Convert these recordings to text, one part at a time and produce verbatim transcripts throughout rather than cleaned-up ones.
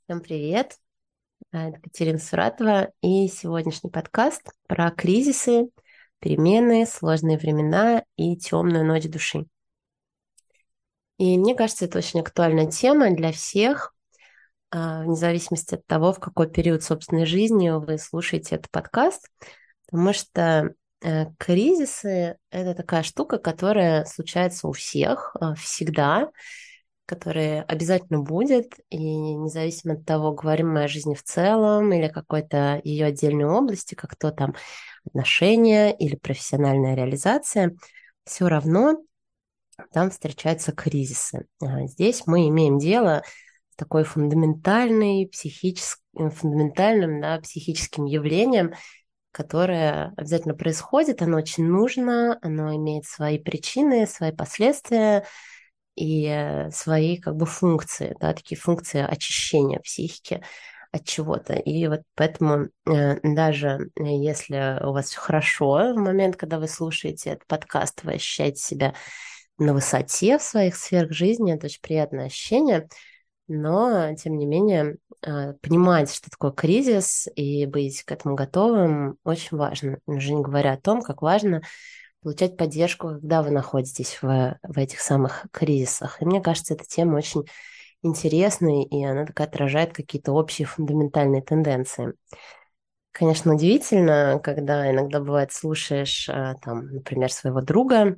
Всем привет! А, Это Катерина Суратова и сегодняшний подкаст про кризисы, перемены, сложные времена и темную ночь души. И мне кажется, это очень актуальная тема для всех, а, вне зависимости от того, в какой период собственной жизни вы слушаете этот подкаст, потому что э, кризисы– это такая штука, которая случается у всех а, всегда, которая обязательно будет, и независимо от того, говорим мы о жизни в целом или какой-то ее отдельной области, как то там отношения или профессиональная реализация, все равно там встречаются кризисы. А Здесь мы имеем дело с такой фундаментальной психическим, фундаментальным, да, психическим явлением, которое обязательно происходит, оно очень нужно, оно имеет свои причины, свои последствия, и э, свои как бы функции, да, такие функции очищения психики от чего-то. И вот поэтому э, даже э, если у вас все хорошо в момент, когда вы слушаете этот подкаст, вы ощущаете себя на высоте в своих сферах жизни, это очень приятное ощущение, но, тем не менее, э, понимать, что такое кризис, и быть к этому готовым, очень важно. Уже не говоря о том, как важно получать поддержку, когда вы находитесь в, в этих самых кризисах. И мне кажется, эта тема очень интересная, и она такая отражает какие-то общие фундаментальные тенденции. Конечно, удивительно, когда иногда бывает слушаешь, а, там, например, своего друга,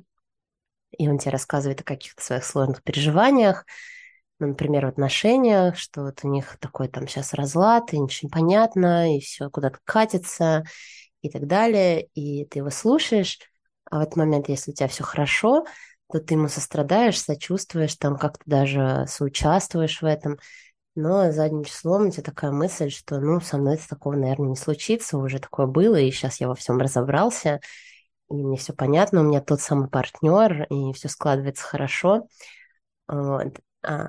и он тебе рассказывает о каких-то своих сложных переживаниях, ну, например, в отношениях, что вот у них такой там сейчас разлад, и ничего не понятно, и все куда-то катится, и так далее, и ты его слушаешь, а в этот момент, если у тебя все хорошо, то ты ему сострадаешь, сочувствуешь, там как-то даже соучаствуешь в этом, но задним числом у тебя такая мысль, что, ну, со мной это такого, наверное, не случится, уже такое было, и сейчас я во всем разобрался, и мне все понятно, у меня тот самый партнер, и все складывается хорошо. Вот. А,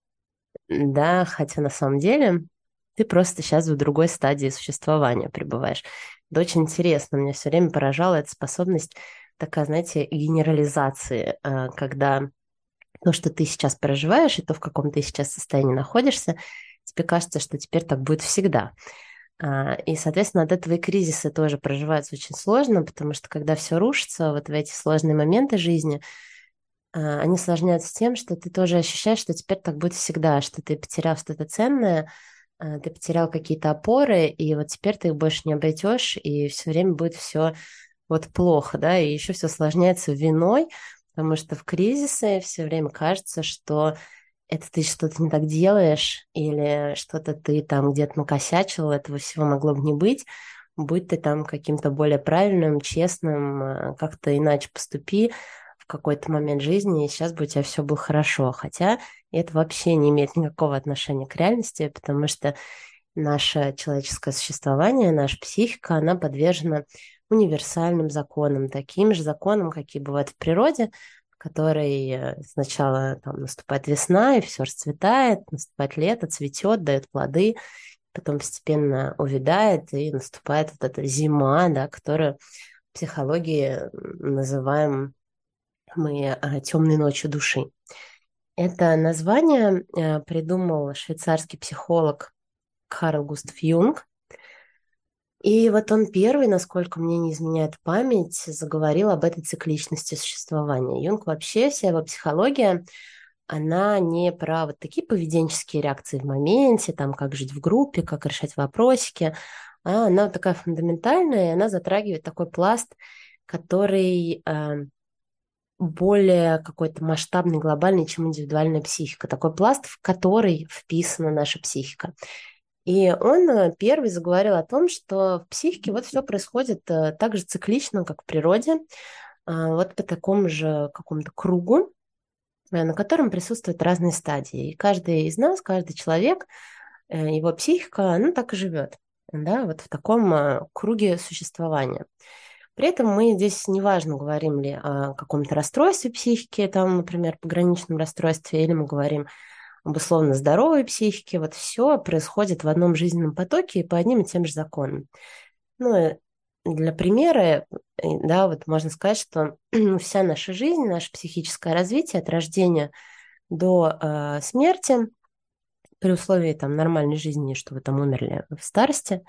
да, хотя на самом деле ты просто сейчас в другой стадии существования пребываешь. Это очень интересно. Меня все время поражала эта способность такая, знаете, генерализации, а, когда то, что ты сейчас проживаешь, и то, в каком ты сейчас состоянии находишься, тебе кажется, что теперь так будет всегда. А, И, соответственно, от этого и кризисы тоже проживаются очень сложно, потому что когда все рушится, вот в эти сложные моменты жизни, а, они осложняются тем, что ты тоже ощущаешь, что теперь так будет всегда, что ты потерял что-то ценное, а, ты потерял какие-то опоры, и вот теперь ты их больше не обретешь, и все время будет все вот плохо, да, и еще все осложняется виной, потому что в кризисы все время кажется, что это ты что-то не так делаешь, или что-то ты там где-то накосячил, этого всего могло бы не быть, будь ты там каким-то более правильным, честным, а, как-то иначе поступи в какой-то момент жизни, и сейчас бы у тебя все было хорошо. Хотя это вообще не имеет никакого отношения к реальности, потому что наше человеческое существование, наша психика, она подвержена универсальным законам, таким же законам, какие бывают в природе, в которой э, сначала там наступает весна, и все расцветает, наступает лето, цветет, дает плоды, потом постепенно увядает, и наступает вот эта зима, да, которую в психологии называем мы темной ночью души. Это название э, придумал швейцарский психолог Карл Густав Юнг. И вот он первый, насколько мне не изменяет память, заговорил об этой цикличности существования. Юнг вообще, вся его психология, она не про вот такие поведенческие реакции в моменте, там, как жить в группе, как решать вопросики, а она вот такая фундаментальная, и она затрагивает такой пласт, который э, более какой-то масштабный, глобальный, чем индивидуальная психика. Такой пласт, в который вписана наша психика. И он э, первый заговорил о том, что в психике вот все происходит э, так же циклично, как в природе, а, вот по такому же какому-то кругу, э, на котором присутствуют разные стадии. И каждый из нас, каждый человек, э, его психика, ну, так и живет, да, вот в таком э, круге существования. При этом мы здесь неважно, говорим ли о каком-то расстройстве психики, там, например, пограничном расстройстве, или мы говорим об условно здоровой психике, вот все происходит в одном жизненном потоке и по одним и тем же законам. Ну, э, для примера, э, да, вот можно сказать, что вся наша жизнь, наше психическое развитие от рождения до э, смерти при условии там нормальной жизни, что вы там умерли в старости,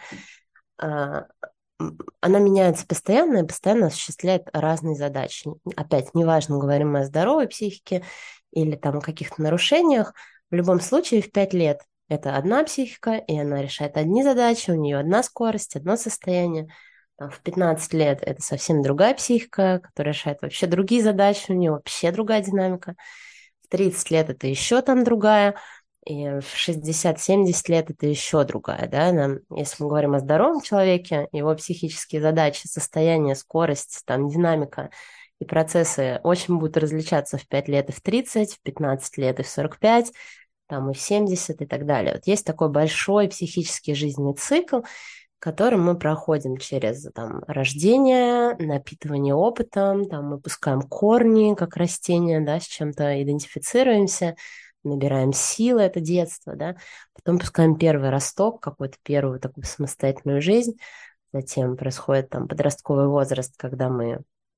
а, м, она меняется постоянно и постоянно осуществляет разные задачи. Опять, неважно, говорим мы о здоровой психике или там о каких-то нарушениях, в любом случае в пять лет это одна психика, и она решает одни задачи, у нее одна скорость, одно состояние. Там в пятнадцать лет это совсем другая психика, которая решает вообще другие задачи, у нее вообще другая динамика. В тридцать лет это еще там другая. И в шестьдесят-семьдесят лет это еще другая, да, нам, если мы говорим о здоровом человеке, его психические задачи, состояние, скорость, там, динамика и процессы очень будут различаться в пять лет и в тридцать, в пятнадцать лет и в сорок пять, там, и в семьдесят и так далее. Вот есть такой большой психический жизненный цикл, которым мы проходим через там, рождение, напитывание опытом, там, мы пускаем корни, как растения, да, с чем-то идентифицируемся, набираем силы, это детство, да, потом пускаем первый росток, какую-то первую такую самостоятельную жизнь, затем происходит там подростковый возраст, когда мы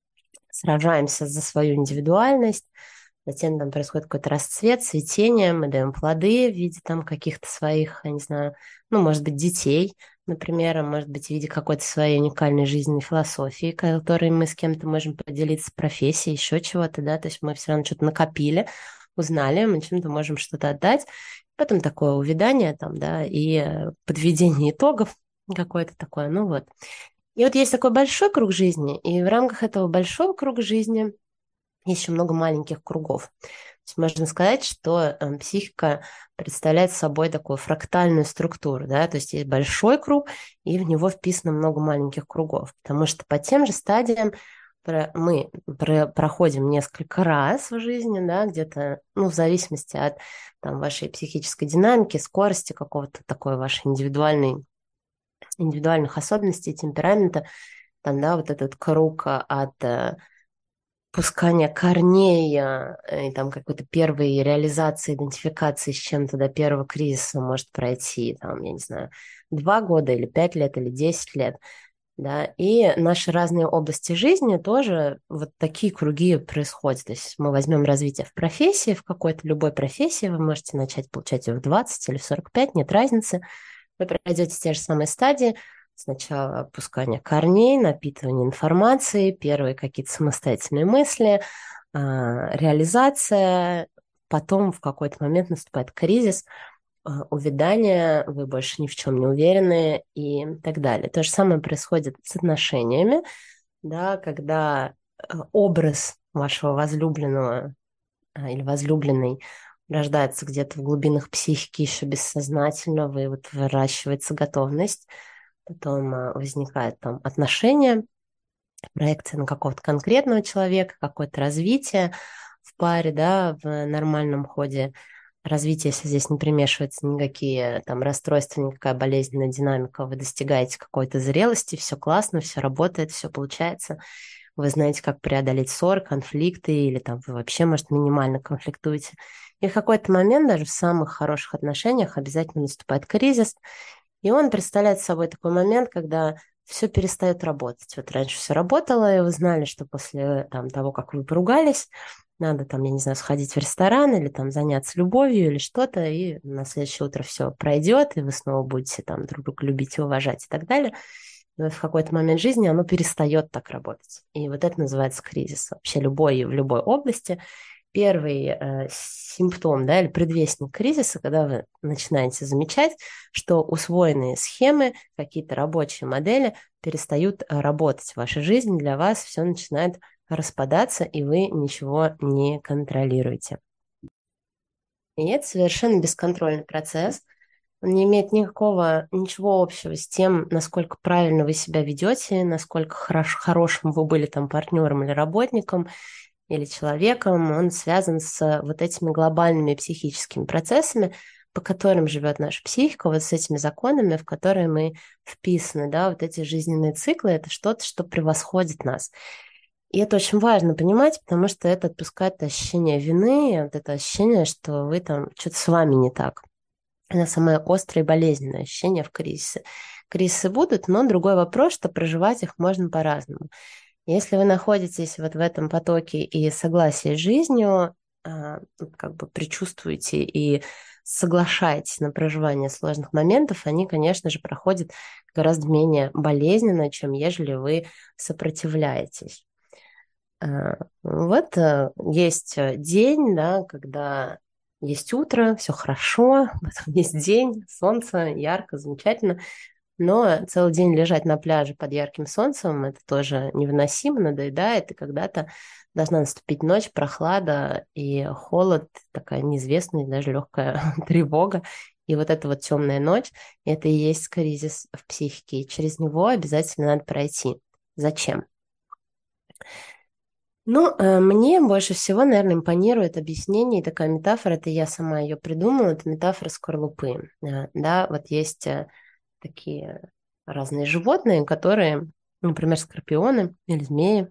сражаемся за свою индивидуальность, затем там происходит какой-то расцвет, цветение, мы даем плоды в виде там каких-то своих, я не знаю, ну, может быть, детей, например, а может быть, в виде какой-то своей уникальной жизненной философии, которой мы с кем-то можем поделиться, профессией, еще чего-то, да, то есть мы все равно что-то накопили, узнали, мы чем-то можем что-то отдать, потом такое увядание там, да, и э, подведение итогов какое-то такое, ну вот. И вот есть такой большой круг жизни, и в рамках этого большого круга жизни есть еще много маленьких кругов. То есть можно сказать, что э, психика представляет собой такую фрактальную структуру, да, то есть есть большой круг, и в него вписано много маленьких кругов, потому что по тем же стадиям про- мы про- проходим несколько раз в жизни, да, где-то, ну, в зависимости от там, вашей психической динамики, скорости какого-то такой вашей индивидуальной, индивидуальных особенностей, темперамента, там, да, вот этот круг а, от э, пускания корней а, и там какой-то первой реализации, идентификации с чем-то до первого кризиса может пройти, там, я не знаю, два года или пять лет или десять лет, да, и наши разные области жизни тоже вот такие круги происходят. То есть мы возьмем развитие в профессии, в какой-то любой профессии, вы можете начать получать ее в двадцать или в сорок пять, нет разницы. Вы пройдете те же самые стадии. Сначала опускание корней, напитывание информации, первые какие-то самостоятельные мысли, а, реализация. Потом в какой-то момент наступает кризис, а, увядание, вы больше ни в чем не уверены и так далее. То же самое происходит с отношениями, да, когда э, образ вашего возлюбленного а, или возлюбленной рождается где-то в глубинах психики еще бессознательно, и вот выращивается готовность, потом а, возникает там отношения, проекция на какого-то конкретного человека, какое-то развитие в паре, да, в нормальном ходе развития, если здесь не примешиваются никакие там расстройства, никакая болезненная динамика, вы достигаете какой-то зрелости, все классно, все работает, все получается. Вы знаете, как преодолеть ссоры, конфликты, или там вы вообще, может, минимально конфликтуете. И в какой-то момент даже в самых хороших отношениях обязательно наступает кризис, и он представляет собой такой момент, когда все перестает работать. Вот раньше все работало, и вы знали, что после там, того, как вы поругались, надо там, я не знаю, сходить в ресторан или там заняться любовью или что-то, и на следующее утро все пройдет, и вы снова будете там друг друга любить и уважать и так далее. И вот в какой-то момент жизни оно перестает так работать. И вот это называется кризис. Вообще любой, в любой области. Первый э, симптом, да, или предвестник кризиса, когда вы начинаете замечать, что усвоенные схемы, какие-то рабочие модели перестают э, работать в вашей жизни, для вас все начинает распадаться, и вы ничего не контролируете. И это совершенно бесконтрольный процесс. Он не имеет никакого, ничего общего с тем, насколько правильно вы себя ведете, насколько хорош, хорошим вы были там партнером или работником, или человеком. Он связан с вот этими глобальными психическими процессами, по которым живет наша психика, вот с этими законами, в которые мы вписаны, да, вот эти жизненные циклы, это что-то, что превосходит нас. И это очень важно понимать, потому что это отпускает ощущение вины, вот это ощущение, что вы там, что-то с вами не так. Это самое острое и болезненное ощущение в кризисе. Кризисы будут, но другой вопрос, что проживать их можно по-разному. Если вы находитесь вот в этом потоке и согласии с жизнью, а, как бы предчувствуете и соглашаетесь на проживание сложных моментов, они, конечно же, проходят гораздо менее болезненно, чем ежели вы сопротивляетесь. А, Вот э, есть э, день, да, когда есть утро, все хорошо, потом есть день, солнце, ярко, замечательно, но целый день лежать на пляже под ярким солнцем, это тоже невыносимо, надоедает, и когда-то должна наступить ночь, прохлада и холод, такая неизвестная, даже легкая тревога. И вот эта вот темная ночь, это и есть кризис в психике, и через него обязательно надо пройти. Зачем? Ну, э, мне больше всего, наверное, импонирует объяснение, и такая метафора, это я сама ее придумала, это метафора скорлупы. Э, Да, вот есть э, такие разные животные, которые, например, скорпионы или змеи,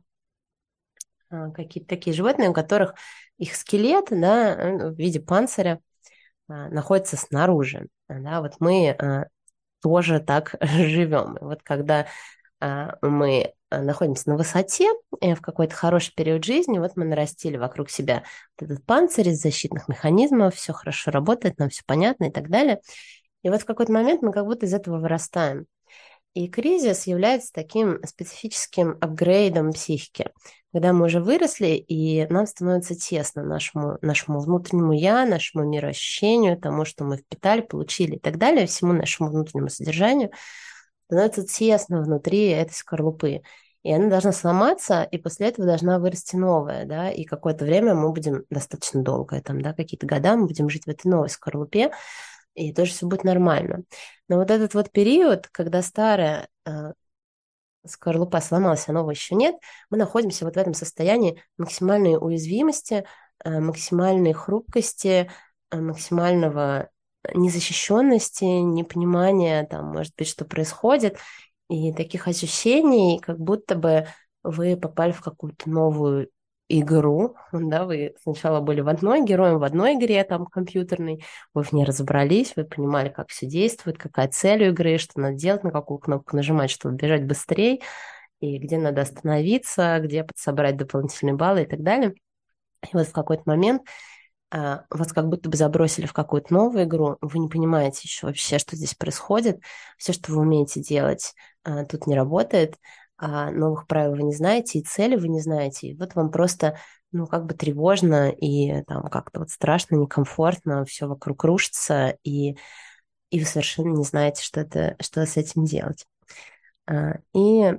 а, какие-то такие животные, у которых их скелет, да, э, в виде панциря а, находится снаружи. А, Да, вот мы а, тоже так живем. И вот когда а, мы а, находимся на высоте, э, в какой-то хороший период жизни, вот мы нарастили вокруг себя вот этот панцирь из защитных механизмов, все хорошо работает, нам все понятно и так далее. И вот в какой-то момент мы как будто из этого вырастаем. И кризис является таким специфическим апгрейдом психики, когда мы уже выросли, и нам становится тесно нашему, нашему внутреннему я, нашему мироощущению, тому, что мы впитали, получили и так далее, всему нашему внутреннему содержанию, становится тесно внутри этой скорлупы. И она должна сломаться, и после этого должна вырасти новая, да, и какое-то время мы будем достаточно долго, там, да, какие-то года мы будем жить в этой новой скорлупе, и тоже все будет нормально. Но вот этот вот период, когда старая э, скорлупа сломалась, а новой еще нет, мы находимся вот в этом состоянии максимальной уязвимости, э, максимальной хрупкости, э, максимального незащищенности, непонимания, там, может быть, что происходит, и таких ощущений, как будто бы вы попали в какую-то новую игру, да, вы сначала были в одной героем, в одной игре, там, компьютерной, вы в ней разобрались, вы понимали, как все действует, какая цель у игры, что надо делать, на какую кнопку нажимать, чтобы бежать быстрее, и где надо остановиться, где подсобрать дополнительные баллы и так далее. И вот в какой-то момент а, вас как будто бы забросили в какую-то новую игру, вы не понимаете еще вообще, что здесь происходит, все, что вы умеете делать, а, тут не работает, а новых правил вы не знаете, и цели вы не знаете, и вот вам просто, ну, как бы тревожно, и там как-то вот страшно, некомфортно, все вокруг рушится, и, и вы совершенно не знаете, что это, что с этим делать. А, И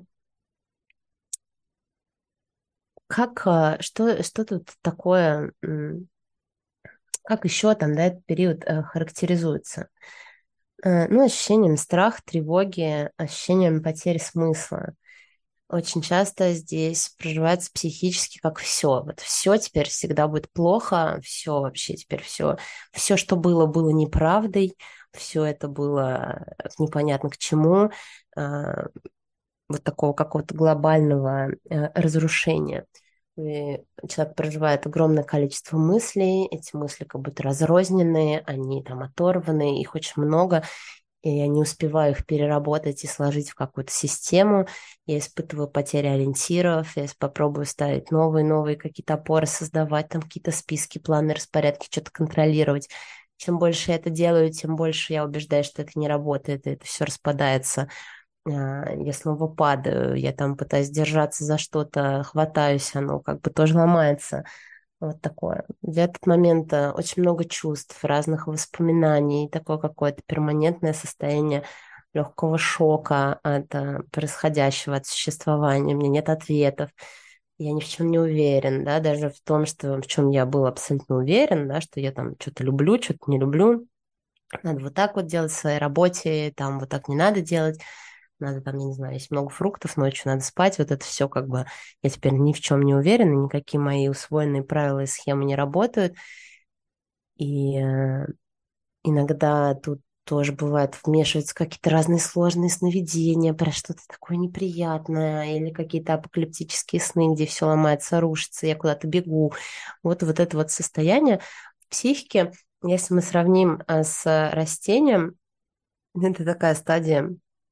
как, а, что, что тут такое, м, как еще там, да, этот период э, характеризуется? Э, Ну, ощущением страха, тревоги, ощущением потери смысла. Очень часто здесь проживается психически как все. Вот все теперь всегда будет плохо, все вообще теперь все, все, что было, было неправдой, все это было непонятно к чему, э, вот такого какого-то глобального э, разрушения. И человек проживает огромное количество мыслей, эти мысли как будто разрозненные, они там оторваны, их очень много, и я не успеваю их переработать и сложить в какую-то систему. Я испытываю потери ориентиров, я попробую ставить новые-новые какие-то опоры, создавать там какие-то списки, планы, распорядки, что-то контролировать. Чем больше я это делаю, тем больше я убеждаюсь, что это не работает, и это все распадается. А, Я снова падаю, я там пытаюсь держаться за что-то, хватаюсь, оно как бы тоже ломается. Вот такое. В этот момент э, очень много чувств, разных воспоминаний, такое какое-то перманентное состояние легкого шока от э, происходящего, от существования. У меня нет ответов, я ни в чем не уверен, да, даже в том, что в чем я был абсолютно уверен, да, что я там что-то люблю, что-то не люблю. Надо вот так вот делать в своей работе, там вот так не надо делать. Надо там, я не знаю, есть много фруктов, ночью надо спать. Вот это все как бы я теперь ни в чем не уверена, никакие мои усвоенные правила и схемы не работают. И э, иногда тут тоже бывает, вмешиваются какие-то разные сложные сновидения про что-то такое неприятное, или какие-то апокалиптические сны, где все ломается, рушится, я куда-то бегу. Вот, вот это вот состояние в психике, если мы сравним э, с растением, это такая стадия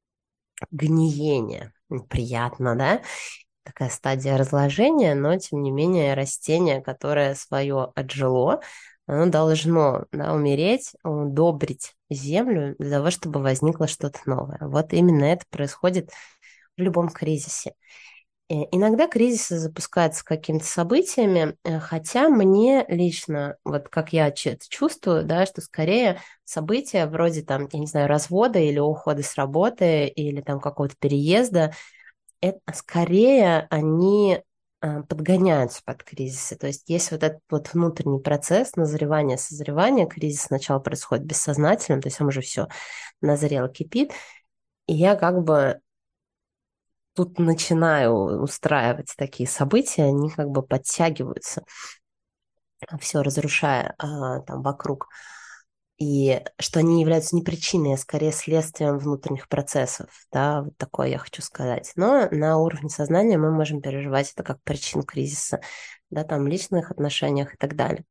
гниения. Приятно, да? Такая стадия разложения, но тем не менее растение, которое свое отжило, оно должно, да, умереть, удобрить землю для того, чтобы возникло что-то новое. Вот именно это происходит в любом кризисе. Э, Иногда кризисы запускаются какими-то событиями, э, хотя мне лично, вот как я чу- чувствую, да, что скорее события вроде там, я не знаю, развода или ухода с работы или там какого-то переезда, это скорее они э, подгоняются под кризисы. То есть есть вот этот вот внутренний процесс назревания, созревания. Кризис сначала происходит бессознательно, то есть он уже все назрел, кипит. И я как бы тут начинаю устраивать такие события, они как бы подтягиваются, все разрушая а, там вокруг. И что они не являются не причиной, а скорее следствием внутренних процессов, да, вот такое я хочу сказать. Но на уровне сознания мы можем переживать это как причину кризиса, да, там, в личных отношениях и так далее.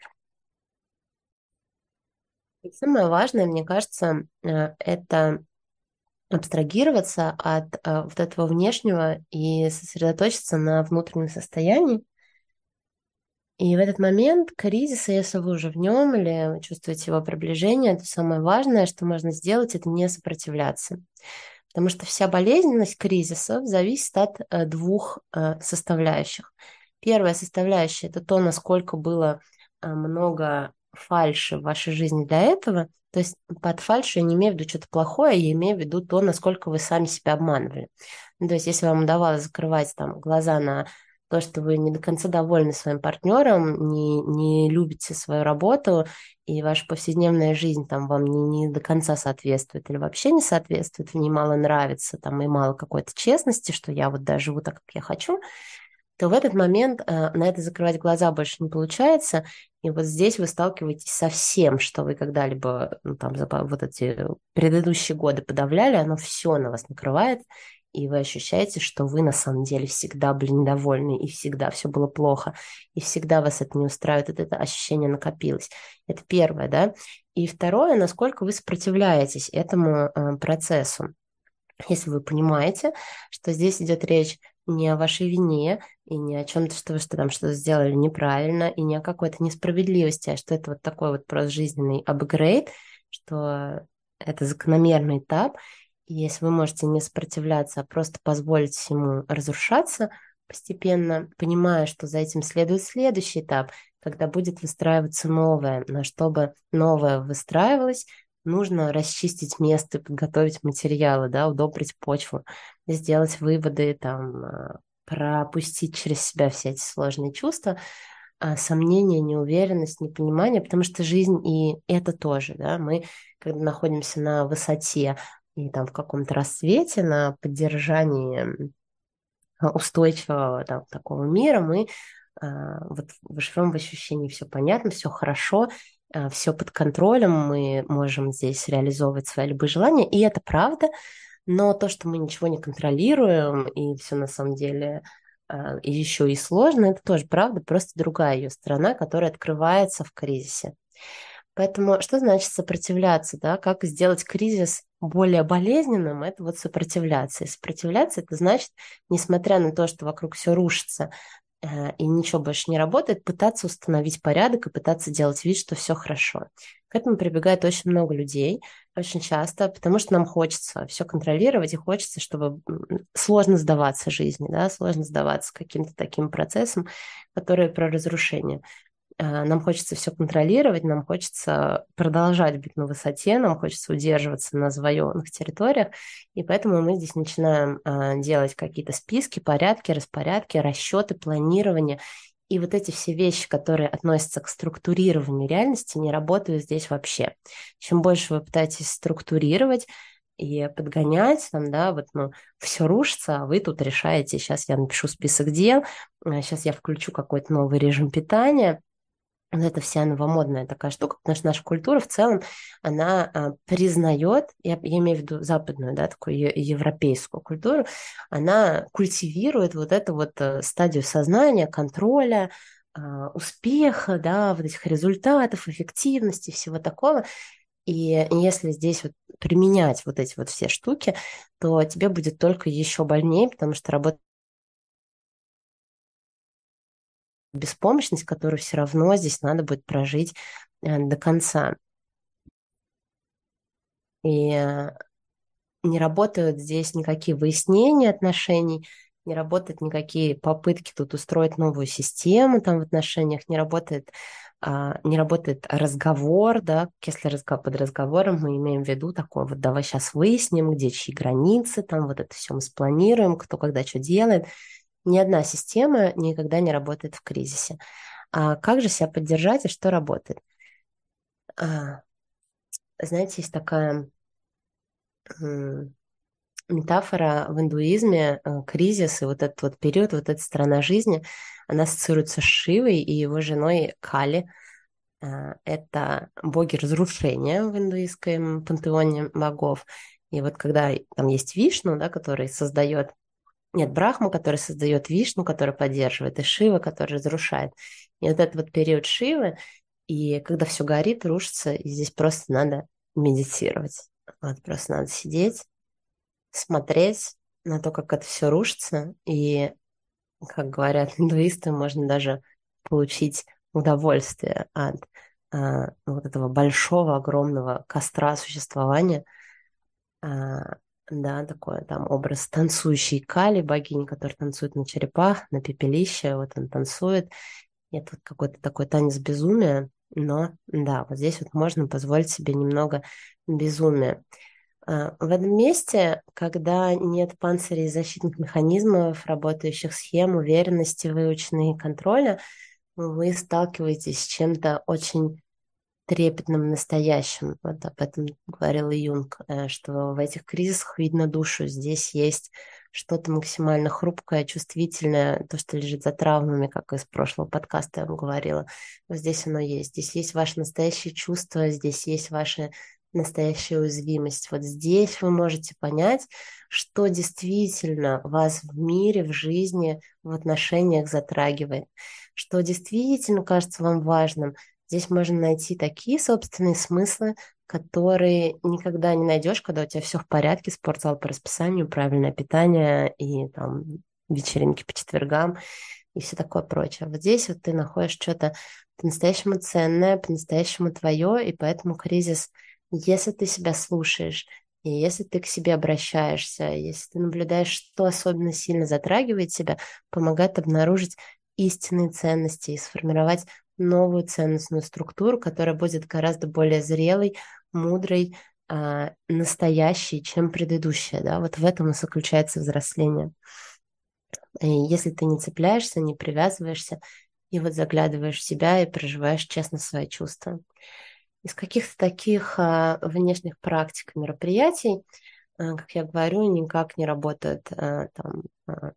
И самое важное, мне кажется, э, это абстрагироваться от э, вот этого внешнего и сосредоточиться на внутреннем состоянии. И в этот момент кризиса, если вы уже в нем или чувствуете его приближение, то самое важное, что можно сделать, это не сопротивляться. Потому что вся болезненность кризисов зависит от э, двух э, составляющих. Первая составляющая– это то, насколько было э, много фальши в вашей жизни для этого. То есть под фальшью я не имею в виду что-то плохое, я имею в виду то, насколько вы сами себя обманывали. Ну, то есть если вам удавалось закрывать там глаза на то, что вы не до конца довольны своим партнером, не, не любите свою работу, и ваша повседневная жизнь там вам не, не до конца соответствует или вообще не соответствует, в ней мало нравится, там и мало какой-то честности, что я вот даже живу так, как я хочу, то в этот момент э, на это закрывать глаза больше не получается, и вот здесь вы сталкиваетесь со всем, что вы когда-либо ну, там за по- вот эти предыдущие годы подавляли, оно все на вас накрывает, и вы ощущаете, что вы на самом деле всегда были недовольны, и всегда все было плохо, и всегда вас это не устраивает, вот это ощущение накопилось. Это первое, да. И второе, насколько вы сопротивляетесь этому э, процессу. Если вы понимаете, что здесь идет речь не о вашей вине и не о чем-то, что вы что там что-то сделали неправильно, и не о какой-то несправедливости, а что это вот такой вот просто жизненный апгрейд, что это закономерный этап, и если вы можете не сопротивляться, а просто позволить ему разрушаться постепенно, понимая, что за этим следует следующий этап, когда будет выстраиваться новое, но чтобы новое выстраивалось, нужно расчистить место, подготовить материалы, да, удобрить почву, сделать выводы, там, а, пропустить через себя все эти сложные чувства, а, сомнения, неуверенность, непонимание, потому что жизнь и это тоже, да, мы, когда находимся на высоте и там в каком-то рассвете, на поддержании а, устойчивого там, такого мира, мы а, вот живем в ощущении все понятно, все хорошо, все под контролем, мы можем здесь реализовывать свои любые желания, и это правда, но то, что мы ничего не контролируем, и все на самом деле а, и еще и сложно, это тоже правда, просто другая ее сторона, которая открывается в кризисе. Поэтому что значит сопротивляться, да? Как сделать кризис более болезненным? Это вот сопротивляться. И сопротивляться это значит, несмотря на то, что вокруг все рушится э, и ничего больше не работает, пытаться установить порядок и пытаться делать вид, что все хорошо. К этому прибегает очень много людей, очень часто, потому что нам хочется все контролировать и хочется, чтобы м, сложно сдаваться жизни, да, сложно сдаваться каким-то таким процессам, которые про разрушение. А, Нам хочется все контролировать, нам хочется продолжать быть на высоте, нам хочется удерживаться на завоеванных территориях, и поэтому мы здесь начинаем а, делать какие-то списки, порядки, распорядки, расчеты, планирование. И вот эти все вещи, которые относятся к структурированию реальности, не работают здесь вообще. Чем больше вы пытаетесь структурировать и подгонять, там, да, вот, ну, все рушится, а вы тут решаете, сейчас я напишу список дел, сейчас я включу какой-то новый режим питания, вот это вся новомодная такая штука, потому что наша культура в целом, она а, признает, я, я имею в виду западную, да, такую е- европейскую культуру, она культивирует вот эту вот э, стадию сознания, контроля, а, успеха, да, вот этих результатов, эффективности, всего такого. И если здесь вот применять вот эти вот все штуки, то тебе будет только еще больнее, потому что работа беспомощность, которую все равно здесь надо будет прожить э, до конца. И э, не работают здесь никакие выяснения отношений, не работают никакие попытки тут устроить новую систему там в отношениях, не работает, а, не работает разговор, да, если разго- под разговором мы имеем в виду такое вот давай сейчас выясним, где чьи границы, там вот это все мы спланируем, кто когда что делает. Ни одна система никогда не работает в кризисе. А как же себя поддержать и что работает? А, знаете, есть такая метафора в индуизме, э, кризис и вот этот вот период, вот эта сторона жизни, она ассоциируется с Шивой и его женой Кали. Э, Это боги разрушения в индуистском пантеоне богов. И вот когда там есть Вишну, да, который создает, нет, Брахма, который создает Вишну, который поддерживает, и Шива, который разрушает. И вот этот вот период Шивы, и когда все горит, рушится, и здесь просто надо медитировать. Вот просто надо сидеть, смотреть на то, как это все рушится, и, как говорят индуисты, можно даже получить удовольствие от а, вот этого большого, огромного костра существования. А, да, такой там образ танцующей Кали, богини, которая танцует на черепах, на пепелище, вот он танцует. Это вот какой-то такой танец безумия, но да, вот здесь вот можно позволить себе немного безумия. А, В этом месте, когда нет панцирей и защитных механизмов, работающих схем, уверенности, выученной и контроля, вы сталкиваетесь с чем-то очень трепетным, настоящим. Вот об этом говорил и Юнг, э, что в этих кризисах видно душу. Здесь есть что-то максимально хрупкое, чувствительное, то, что лежит за травмами, как из прошлого подкаста я вам говорила. Вот здесь оно есть. Здесь есть ваши настоящие чувства, здесь есть ваша настоящая уязвимость. Вот здесь вы можете понять, что действительно вас в мире, в жизни, в отношениях затрагивает, что действительно кажется вам важным. Здесь можно найти такие собственные смыслы, которые никогда не найдешь, когда у тебя все в порядке, спортзал по расписанию, правильное питание и там вечеринки по четвергам и все такое прочее. Вот здесь вот ты находишь что-то по-настоящему ценное, по-настоящему твое, и поэтому кризис, если ты себя слушаешь, и если ты к себе обращаешься, если ты наблюдаешь, что особенно сильно затрагивает тебя, помогает обнаружить истинные ценности и сформировать новую ценностную структуру, которая будет гораздо более зрелой, мудрой, а, настоящей, чем предыдущая. Да? Вот в этом и заключается взросление. И если ты не цепляешься, не привязываешься, и вот заглядываешь в себя и проживаешь честно свои чувства. Из каких-то таких а, внешних практик и мероприятий, а, как я говорю, никак не работают а, там а,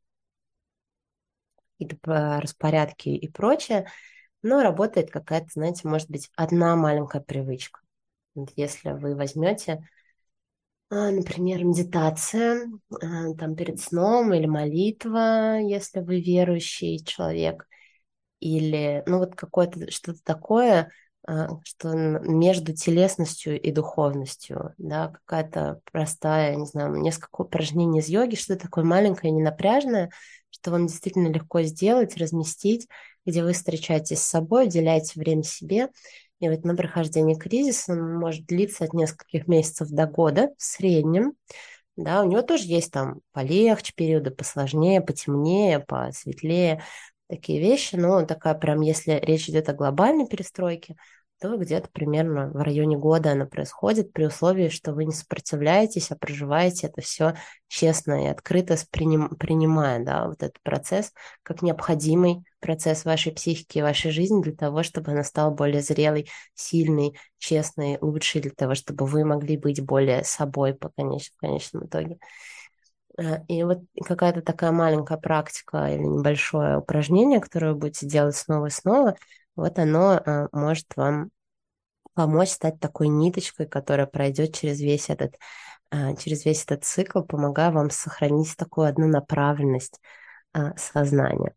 какие-то распорядки и прочее, но работает какая-то, знаете, может быть, одна маленькая привычка. Вот если вы возьмете, а, например, медитация, а, там перед сном или молитва, если вы верующий человек, или, ну, вот какое-то что-то такое, а, что н- между телесностью и духовностью, да, какая-то простая, не знаю, несколько упражнений из йоги, что-то такое маленькое, ненапряжное, что вам действительно легко сделать, разместить, где вы встречаетесь с собой, уделяете время себе. И вот на прохождение кризиса он может длиться от нескольких месяцев до года в среднем. Да, у него тоже есть там полегче периоды, посложнее, потемнее, посветлее, такие вещи, но такая прям, если речь идет о глобальной перестройке, то где-то примерно в районе года она происходит при условии, что вы не сопротивляетесь, а проживаете это все честно и открыто приним- принимая, да, вот этот процесс как необходимый процесс вашей психики и вашей жизни для того, чтобы она стала более зрелой, сильной, честной, лучшей для того, чтобы вы могли быть более собой по конеч- в конечном итоге. Э, И вот какая-то такая маленькая практика или небольшое упражнение, которое вы будете делать снова и снова, вот оно э, может вам помочь стать такой ниточкой, которая пройдет через весь этот, э, через весь этот цикл, помогая вам сохранить такую одну направленность э, сознания.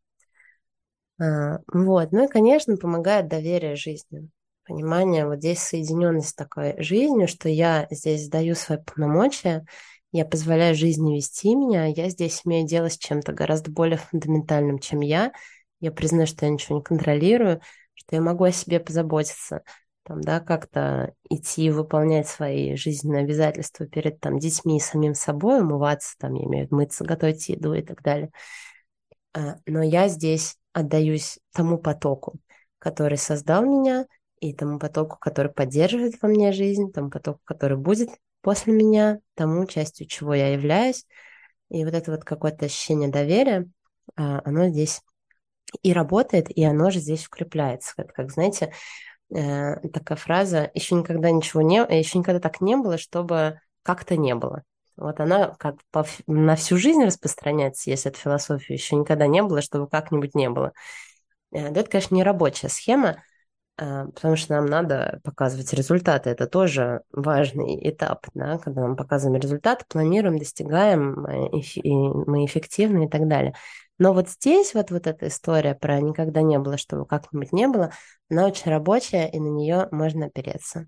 А, Вот. Ну и, конечно, помогает доверие жизни. Понимание, вот здесь соединенность с такой жизнью, что я здесь даю свои полномочия, я позволяю жизни вести меня, а я здесь имею дело с чем-то гораздо более фундаментальным, чем я, Я признаю, что я ничего не контролирую, что я могу о себе позаботиться, там, да, как-то идти выполнять свои жизненные обязательства перед там, детьми и самим собой, умываться, там, я имею в виду мыться, готовить еду и так далее. А, Но я здесь отдаюсь тому потоку, который создал меня, и тому потоку, который поддерживает во мне жизнь, тому потоку, который будет после меня, тому частью, чего я являюсь. И вот это вот какое-то ощущение доверия, а, оно здесь и работает, и оно же здесь укрепляется. Это как, знаете, э, такая фраза: еще никогда ничего не, еще никогда так не было, чтобы как-то не было. Вот она как по вс- на всю жизнь распространяется, если это философия. Еще никогда не было, чтобы как-нибудь не было. Э, да, это, конечно, не рабочая схема, а, потому что нам надо показывать результаты. Это тоже важный этап, да, когда мы показываем результаты, планируем, достигаем, э, эфи- и мы эффективны и так далее. Но вот здесь вот, вот эта история про никогда не было, чтобы как-нибудь не было, она очень рабочая, и на нее можно опереться.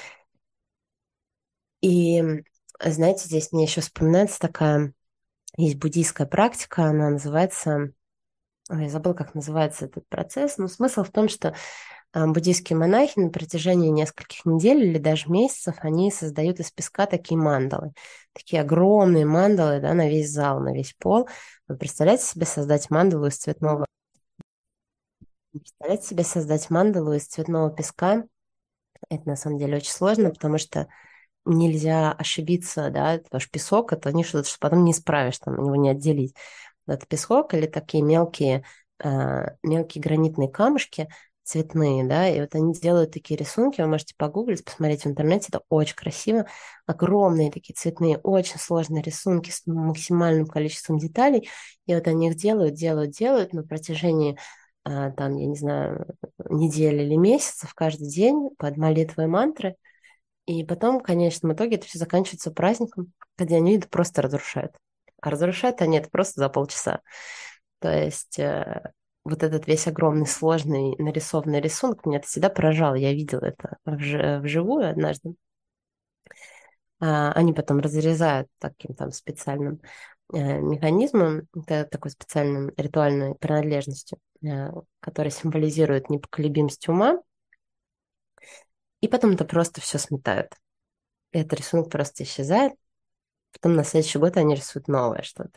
И, знаете, здесь мне еще вспоминается такая, есть буддийская практика, она называется, ой, я забыла, как называется этот процесс, но смысл в том, что а, буддийские монахи на протяжении нескольких недель или даже месяцев они создают из песка такие мандалы. Такие огромные мандалы, да, на весь зал, на весь пол. Вы представляете себе создать мандалу из цветного... Представляете себе создать мандалу из цветного песка? Это на самом деле очень сложно, потому что нельзя ошибиться, да, потому что песок — это не что-то, что потом не исправишь, там, его не отделить. Это песок или такие мелкие, а, мелкие гранитные камушки цветные, да, и вот они делают такие рисунки, вы можете погуглить, посмотреть в интернете, это очень красиво, огромные такие цветные, очень сложные рисунки с максимальным количеством деталей, и вот они их делают, делают, делают на протяжении, а, там, я не знаю, недели или месяцев каждый день под молитвы и мантры, и потом, в конечном итоге, это все заканчивается праздником, где они это просто разрушают. А разрушают они это просто за полчаса. То есть э, вот этот весь огромный, сложный нарисованный рисунок меня это всегда поражал. Я видела это вж- вживую однажды. А, они потом разрезают таким там специальным э, механизмом, это такой специальной ритуальной принадлежностью, э, которая символизирует непоколебимость ума, и потом это просто все сметают. И этот рисунок просто исчезает. Потом на следующий год они рисуют новое что-то.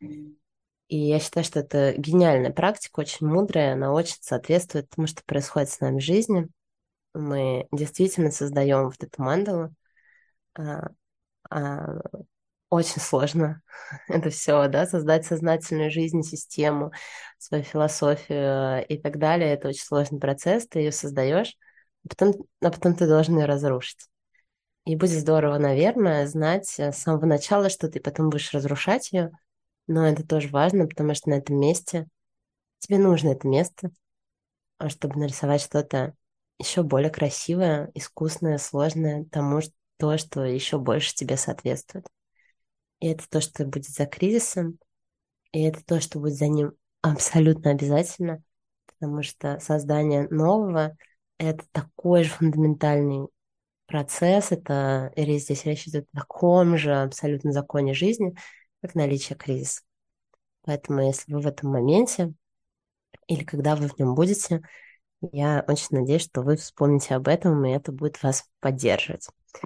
И я считаю, что это гениальная практика, очень мудрая, она очень соответствует тому, что происходит с нами в жизни. Мы действительно создаем вот эту мандалу. А, а, Очень сложно это все, да, создать сознательную жизнь, систему, свою философию и так далее. Это очень сложный процесс, ты ее создаешь, а потом, а потом ты должен ее разрушить. И будет здорово, наверное, знать э, с самого начала, что ты потом будешь разрушать ее, но это тоже важно, потому что на этом месте тебе нужно это место, а, чтобы нарисовать что-то еще более красивое, искусное, сложное, тому, что, то, что еще больше тебе соответствует. И это то, что будет за кризисом, и это то, что будет за ним абсолютно обязательно, потому что создание нового — это такой же фундаментальный процесс, это или здесь речь идет о таком же абсолютно законе жизни, как наличие кризиса. Поэтому если вы в этом моменте, или когда вы в нем будете, я очень надеюсь, что вы вспомните об этом, и это будет вас поддерживать.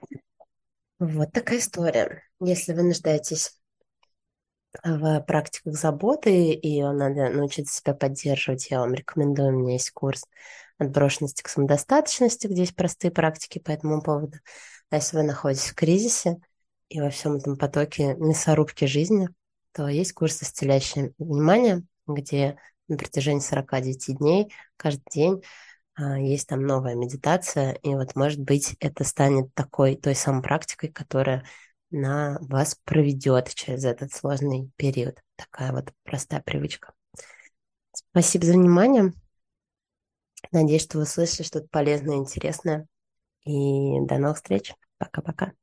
Вот такая история. Если вы нуждаетесь в практиках заботы, и вам надо научиться себя поддерживать, я вам рекомендую, у меня есть курс «От брошенности к самодостаточности», где есть простые практики по этому поводу. А если вы находитесь в кризисе и во всем этом потоке мясорубки жизни, то есть курс «Исцеляющее внимание», где на протяжении сорока девяти дней каждый день а, есть там новая медитация, и вот, может быть, это станет такой, той самой практикой, которая на вас проведет через этот сложный период. Такая вот простая привычка. Спасибо за внимание. Надеюсь, что вы слышали что-то полезное и интересное. И до новых встреч. Пока-пока.